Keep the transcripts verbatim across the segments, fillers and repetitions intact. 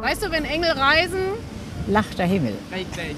Weißt du, wenn Engel reisen, lacht der Himmel. Richtig.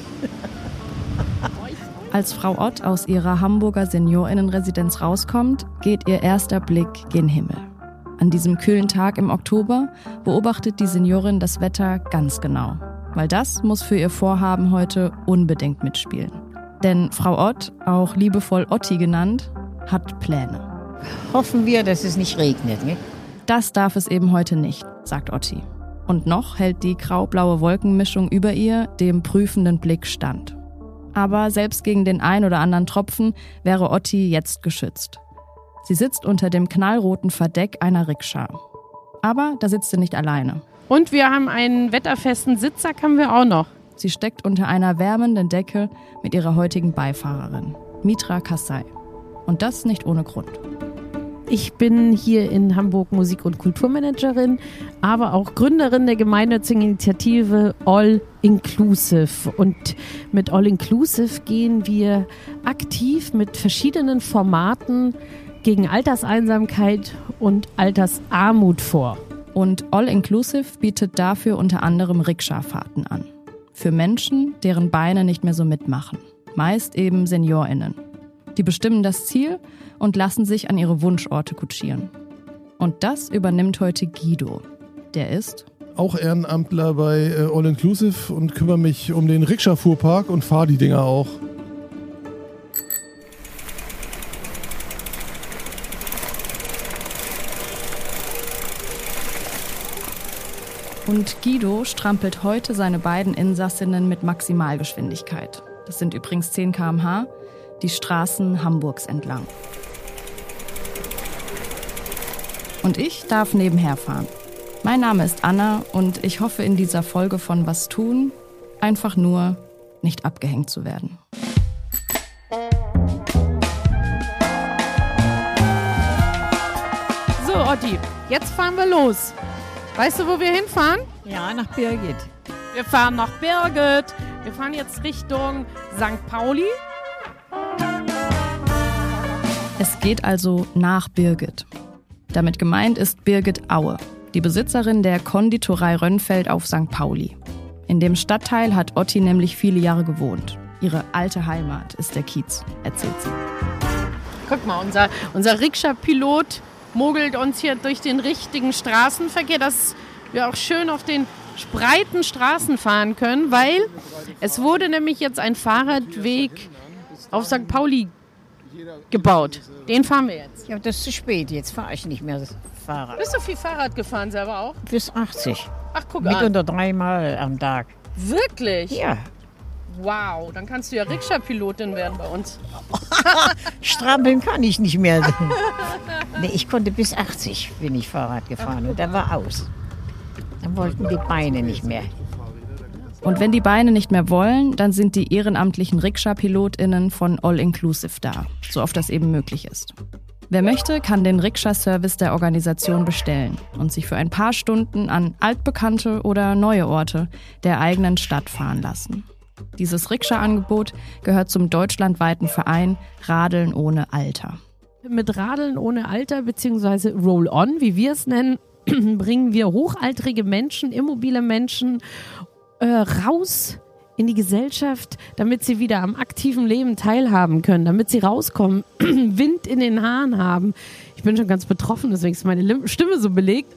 Als Frau Ott aus ihrer Hamburger Seniorinnenresidenz rauskommt, geht ihr erster Blick gen Himmel. An diesem kühlen Tag im Oktober beobachtet die Seniorin das Wetter ganz genau. Weil das muss für ihr Vorhaben heute unbedingt mitspielen. Denn Frau Ott, auch liebevoll Otti genannt, hat Pläne. Hoffen wir, dass es nicht regnet, ne? Das darf es eben heute nicht, sagt Otti. Und noch hält die grau-blaue Wolkenmischung über ihr dem prüfenden Blick stand. Aber selbst gegen den ein oder anderen Tropfen wäre Otti jetzt geschützt. Sie sitzt unter dem knallroten Verdeck einer Rikscha. Aber da sitzt sie nicht alleine. Und wir haben einen wetterfesten Sitzsack, haben wir auch noch. Sie steckt unter einer wärmenden Decke mit ihrer heutigen Beifahrerin, Mitra Kassai. Und das nicht ohne Grund. Ich bin hier in Hamburg Musik- und Kulturmanagerin, aber auch Gründerin der gemeinnützigen Initiative All Inclusive. Und mit All Inclusive gehen wir aktiv mit verschiedenen Formaten gegen Alterseinsamkeit und Altersarmut vor. Und All Inclusive bietet dafür unter anderem Rikscha-Fahrten an. Für Menschen, deren Beine nicht mehr so mitmachen. Meist eben SeniorInnen. Die bestimmen das Ziel und lassen sich an ihre Wunschorte kutschieren. Und das übernimmt heute Guido. Der ist auch Ehrenamtler bei äh, All Inclusive und kümmere mich um den Rikscha-Fuhrpark und fahre die Dinger auch. Und Guido strampelt heute seine beiden Insassinnen mit Maximalgeschwindigkeit. Das sind übrigens zehn Kilometer pro Stunde, die Straßen Hamburgs entlang. Und ich darf nebenher fahren. Mein Name ist Anna und ich hoffe in dieser Folge von Was tun, einfach nur nicht abgehängt zu werden. So, Otti, jetzt fahren wir los. Weißt du, wo wir hinfahren? Ja, nach Birgit. Wir fahren nach Birgit. Wir fahren jetzt Richtung Sankt Pauli. Es geht also nach Birgit. Damit gemeint ist Birgit Aue, die Besitzerin der Konditorei Rönnfeld auf Sankt Pauli. In dem Stadtteil hat Otti nämlich viele Jahre gewohnt. Ihre alte Heimat ist der Kiez, erzählt sie. Guck mal, unser, unser Rikscha-Pilot mogelt uns hier durch den richtigen Straßenverkehr, dass wir auch schön auf den breiten Straßen fahren können, weil es wurde nämlich jetzt ein Fahrradweg auf Sankt Pauli gebaut. Den fahren wir jetzt. Ja, das ist zu spät. Jetzt fahre ich nicht mehr Fahrrad. Bist du viel Fahrrad gefahren selber auch? Bis achtzig. Ach, guck an. Mitunter dreimal am Tag. Wirklich? Ja. Wow, dann kannst du ja Rikscha-Pilotin werden bei uns. Strampeln kann ich nicht mehr. Nee, ich konnte bis achtzig bin ich Fahrrad gefahren und dann war aus. Dann wollten die Beine nicht mehr. Und wenn die Beine nicht mehr wollen, dann sind die ehrenamtlichen Rikscha-PilotInnen von All Inclusive da, so oft das eben möglich ist. Wer möchte, kann den Rikscha-Service der Organisation bestellen und sich für ein paar Stunden an altbekannte oder neue Orte der eigenen Stadt fahren lassen. Dieses Rikscha-Angebot gehört zum deutschlandweiten Verein Radeln ohne Alter. Mit Radeln ohne Alter bzw. Roll-on, wie wir es nennen, bringen wir hochaltrige Menschen, immobile Menschen äh, raus in die Gesellschaft, damit sie wieder am aktiven Leben teilhaben können, damit sie rauskommen, Wind in den Haaren haben. Ich bin schon ganz betroffen, deswegen ist meine Stimme so belegt.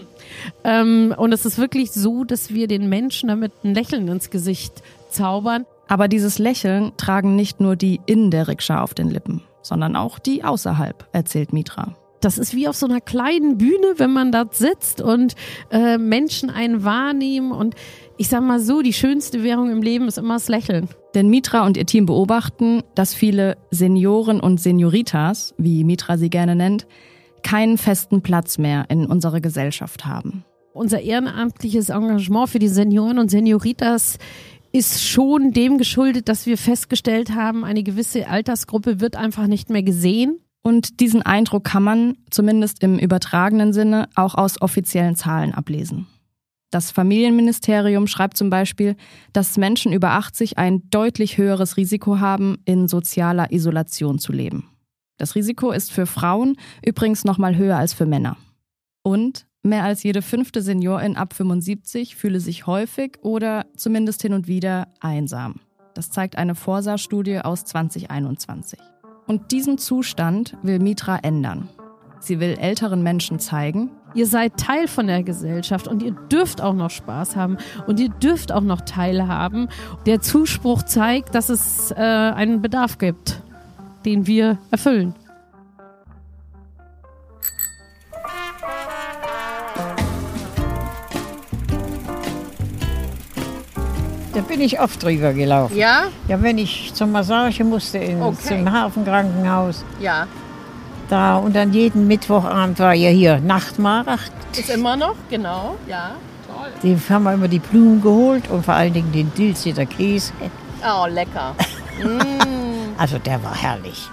ähm, und es ist wirklich so, dass wir den Menschen damit ein Lächeln ins Gesicht zaubern. Aber dieses Lächeln tragen nicht nur die in der Rikscha auf den Lippen, sondern auch die außerhalb, erzählt Mitra. Das ist wie auf so einer kleinen Bühne, wenn man dort sitzt und äh, Menschen einen wahrnehmen. Und ich sag mal so, die schönste Währung im Leben ist immer das Lächeln. Denn Mitra und ihr Team beobachten, dass viele Senioren und Senioritas, wie Mitra sie gerne nennt, keinen festen Platz mehr in unserer Gesellschaft haben. Unser ehrenamtliches Engagement für die Senioren und Senioritas ist schon dem geschuldet, dass wir festgestellt haben, eine gewisse Altersgruppe wird einfach nicht mehr gesehen. Und diesen Eindruck kann man, zumindest im übertragenen Sinne, auch aus offiziellen Zahlen ablesen. Das Familienministerium schreibt zum Beispiel, dass Menschen über achtzig ein deutlich höheres Risiko haben, in sozialer Isolation zu leben. Das Risiko ist für Frauen übrigens noch mal höher als für Männer. Und mehr als jede fünfte Seniorin ab fünfundsiebzig fühle sich häufig oder zumindest hin und wieder einsam. Das zeigt eine Forsa-Studie aus zwanzig einundzwanzig. Und diesen Zustand will Mitra ändern. Sie will älteren Menschen zeigen: Ihr seid Teil von der Gesellschaft und ihr dürft auch noch Spaß haben und ihr dürft auch noch teilhaben. Der Zuspruch zeigt, dass es äh, einen Bedarf gibt, den wir erfüllen. Da bin ich oft drüber gelaufen. Ja? Ja, wenn ich zur Massage musste, in, Okay. zum Hafenkrankenhaus. Ja. Da, und dann jeden Mittwochabend war ja hier Nachtmarkt. Ist immer noch? Genau. Ja. Toll. Die haben wir immer die Blumen geholt und vor allen Dingen den Dilsiter Käse. Oh, lecker. mm. Also der war herrlich.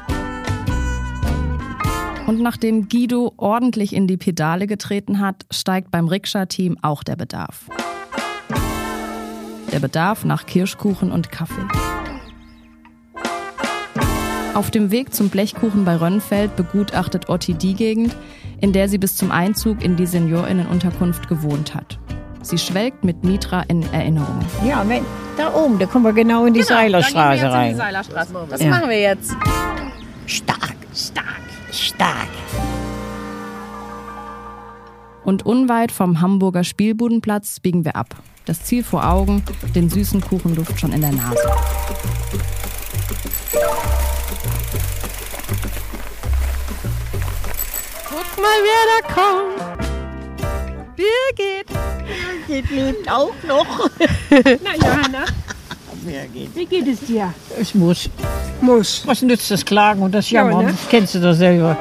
Und nachdem Guido ordentlich in die Pedale getreten hat, steigt beim Rikscha-Team auch der Bedarf. Der Bedarf nach Kirschkuchen und Kaffee. Auf dem Weg zum Blechkuchen bei Rönnfeld begutachtet Otti die Gegend, in der sie bis zum Einzug in die Seniorinnenunterkunft gewohnt hat. Sie schwelgt mit Mitra in Erinnerungen. Ja, wenn, da oben, da kommen wir genau in die Seilerstraße Dann gehen wir jetzt in rein. die Seilerstraße. Das Ja. machen wir jetzt. Stark, stark, stark. Und unweit vom Hamburger Spielbudenplatz biegen wir ab. Das Ziel vor Augen, den süßen Kuchenduft schon in der Nase. Guck mal, wer da kommt. Birgit. Birgit lebt auch noch. Na, Johanna, Birgit. wie geht es dir? Es muss. Muss. Was nützt das Klagen und das Jammern? Ja, ne? Das kennst du doch selber.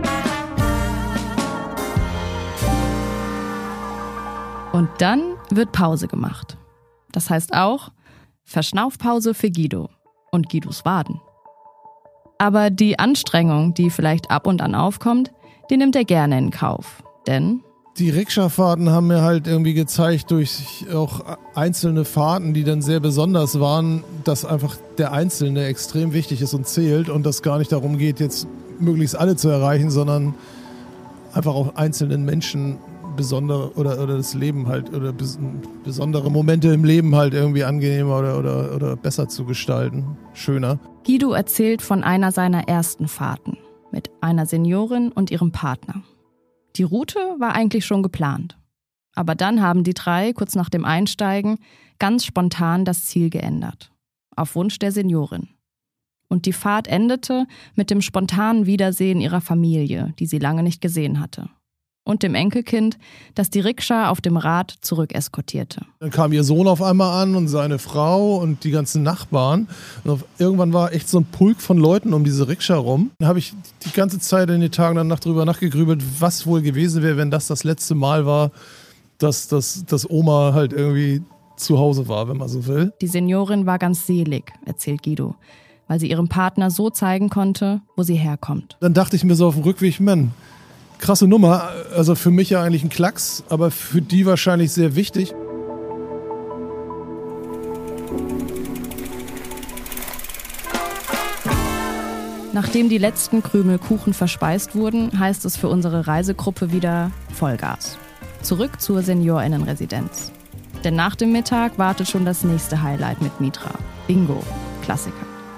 Und dann wird Pause gemacht. Das heißt auch Verschnaufpause für Guido und Guidos Waden. Aber die Anstrengung, die vielleicht ab und an aufkommt, die nimmt er gerne in Kauf. Denn Die Rikscha-Fahrten haben mir halt irgendwie gezeigt, durch auch einzelne Fahrten, die dann sehr besonders waren, dass einfach der Einzelne extrem wichtig ist und zählt und dass gar nicht darum geht, jetzt möglichst alle zu erreichen, sondern einfach auch einzelnen Menschen besondere oder, oder das Leben halt oder bes- besondere Momente im Leben halt irgendwie angenehmer oder, oder, oder besser zu gestalten, schöner. Guido erzählt von einer seiner ersten Fahrten mit einer Seniorin und ihrem Partner. Die Route war eigentlich schon geplant. Aber dann haben die drei kurz nach dem Einsteigen ganz spontan das Ziel geändert. Auf Wunsch der Seniorin. Und die Fahrt endete mit dem spontanen Wiedersehen ihrer Familie, die sie lange nicht gesehen hatte. Und dem Enkelkind, das die Rikscha auf dem Rad zurückeskortierte. Dann kam ihr Sohn auf einmal an und seine Frau und die ganzen Nachbarn. Und auf, irgendwann war echt so ein Pulk von Leuten um diese Rikscha rum. Dann habe ich die ganze Zeit in den Tagen danach drüber nachgegrübelt, was wohl gewesen wäre, wenn das das letzte Mal war, dass, dass, dass Oma halt irgendwie zu Hause war, wenn man so will. Die Seniorin war ganz selig, erzählt Guido, weil sie ihrem Partner so zeigen konnte, wo sie herkommt. Dann dachte ich mir so auf dem Rückweg, Mann, krasse Nummer. Also für mich ja eigentlich ein Klacks, aber für die wahrscheinlich sehr wichtig. Nachdem die letzten Krümel Kuchen verspeist wurden, heißt es für unsere Reisegruppe wieder Vollgas. Zurück zur Seniorinnenresidenz. Denn nach dem Mittag wartet schon das nächste Highlight mit Mitra. Bingo, Klassiker.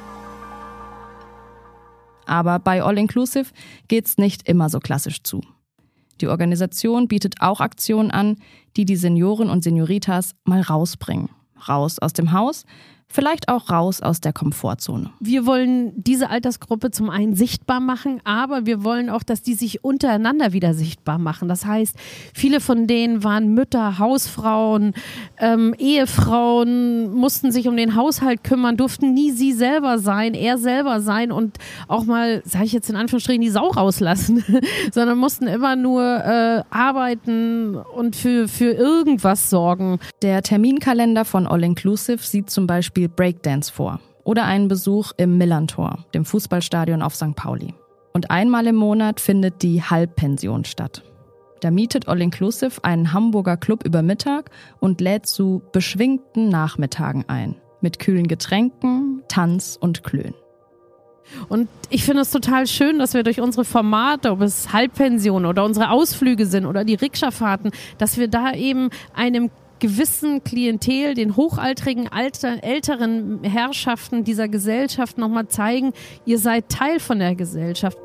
Aber bei All Inclusive geht's nicht immer so klassisch zu. Die Organisation bietet auch Aktionen an, die die Senioren und Senioritas mal rausbringen. Raus aus dem Haus, vielleicht auch raus aus der Komfortzone. Wir wollen diese Altersgruppe zum einen sichtbar machen, aber wir wollen auch, dass die sich untereinander wieder sichtbar machen. Das heißt, viele von denen waren Mütter, Hausfrauen, ähm, Ehefrauen, mussten sich um den Haushalt kümmern, durften nie sie selber sein, er selber sein und auch mal, sage ich jetzt in Anführungsstrichen, die Sau rauslassen, sondern mussten immer nur äh, arbeiten und für, für irgendwas sorgen. Der Terminkalender von All Inclusive sieht zum Beispiel Breakdance vor oder einen Besuch im Millantor, dem Fußballstadion auf Sankt Pauli. Und einmal im Monat findet die Halbpension statt. Da mietet All Inclusive einen Hamburger Club über Mittag und lädt zu beschwingten Nachmittagen ein, mit kühlen Getränken, Tanz und Klönen. Und ich finde es total schön, dass wir durch unsere Formate, ob es Halbpensionen oder unsere Ausflüge sind oder die Rikscha-Fahrten, dass wir da eben einem gewissen Klientel, den hochaltrigen, alter, älteren Herrschaften dieser Gesellschaft nochmal zeigen, ihr seid Teil von der Gesellschaft.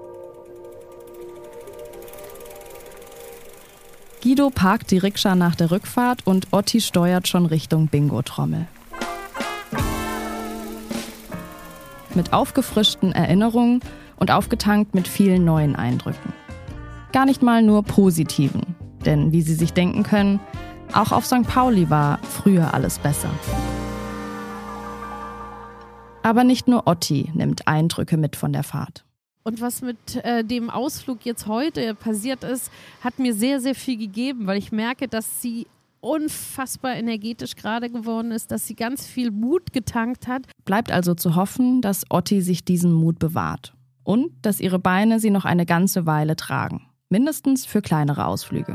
Guido parkt die Rikscha nach der Rückfahrt und Otti steuert schon Richtung Bingo-Trommel. Mit aufgefrischten Erinnerungen und aufgetankt mit vielen neuen Eindrücken. Gar nicht mal nur positiven, denn wie Sie sich denken können, auch auf Sankt Pauli war früher alles besser. Aber nicht nur Otti nimmt Eindrücke mit von der Fahrt. Und was mit äh, dem Ausflug jetzt heute passiert ist, hat mir sehr, sehr viel gegeben, weil ich merke, dass sie unfassbar energetisch gerade geworden ist, dass sie ganz viel Mut getankt hat. Bleibt also zu hoffen, dass Otti sich diesen Mut bewahrt und dass ihre Beine sie noch eine ganze Weile tragen. Mindestens für kleinere Ausflüge.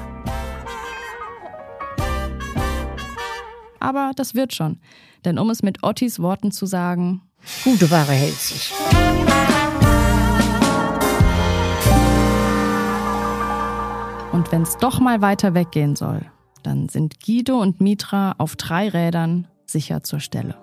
Aber das wird schon. Denn um es mit Ottis Worten zu sagen: Gute Ware hält sich. Und wenn es doch mal weiter weggehen soll, dann sind Guido und Mitra auf drei Rädern sicher zur Stelle.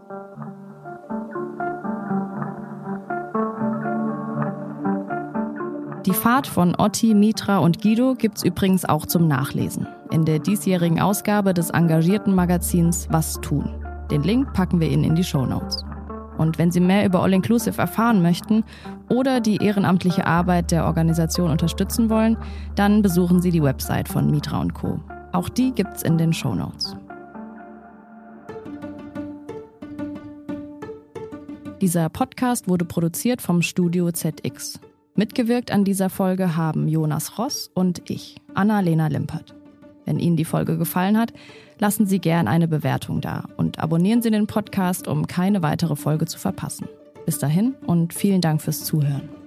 Die Fahrt von Otti, Mitra und Guido gibt's übrigens auch zum Nachlesen in der diesjährigen Ausgabe des engagierten Magazins Was tun. Den Link packen wir Ihnen in die Shownotes. Und wenn Sie mehr über All Inclusive erfahren möchten oder die ehrenamtliche Arbeit der Organisation unterstützen wollen, dann besuchen Sie die Website von Mitra und Co. Auch die gibt's in den Shownotes. Dieser Podcast wurde produziert vom Studio Z X. Mitgewirkt an dieser Folge haben Jonas Ross und ich, Anna-Lena Limpert. Wenn Ihnen die Folge gefallen hat, lassen Sie gern eine Bewertung da und abonnieren Sie den Podcast, um keine weitere Folge zu verpassen. Bis dahin und vielen Dank fürs Zuhören.